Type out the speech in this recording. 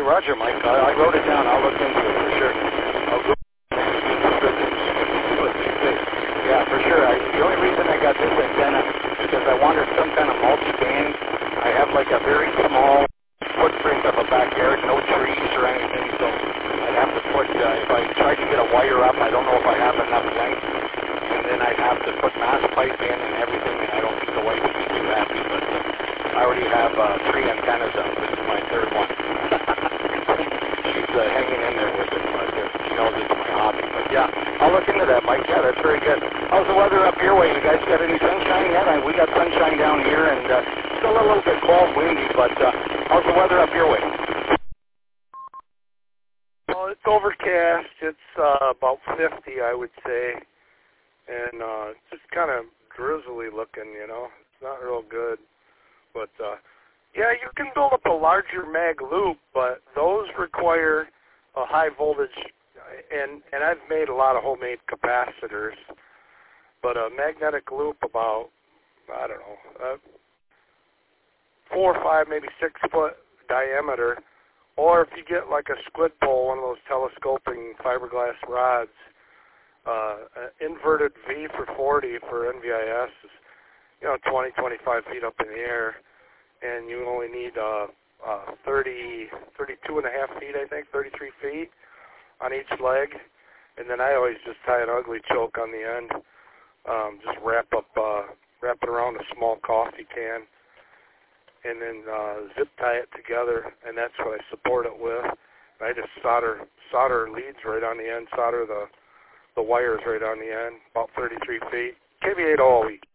Roger, Mike. I wrote it down. I'll look into it for sure. I'll go. Yeah, for sure. The only reason I got this antenna is because I wanted some kind of multi-band. I have like a very small footprint of a backyard, no trees or anything, so I'd have to put, if I tried to get a wire up, I don't know if I have enough length, and then I'd have to put mass pipe in and everything, and I don't think the wife would be too happy, but I already have 3 antennas up. This is my 3rd one. She's hanging in there with it, but she knows it's my hobby. But yeah, I'll look into that, Mike. Yeah, that's very good. How's the weather up your way? You guys got any sunshine yet? We got sunshine down here, and still a little bit cold, windy, but how's the weather up your way? Well, it's overcast. It's about 50, I would say, and it's just kind of drizzly looking, you know. It's not real good. But, yeah, you can build up a larger mag loop, but those require a high voltage, and I've made a lot of homemade capacitors, but a magnetic loop about, I don't know, 4 or 5, maybe 6 foot diameter, or if you get like a squid pole, one of those telescoping fiberglass rods, inverted V for 40 for NVIS is, 20, 25 feet up in the air, and you only need 32 and a half feet, I think, 33 feet on each leg, and then I always just tie an ugly choke on the end, just wrap it around a small coffee can, and then zip tie it together, and that's what I support it with. I just solder leads right on the end, solder the wires right on the end, about 33 feet. KV8 all week.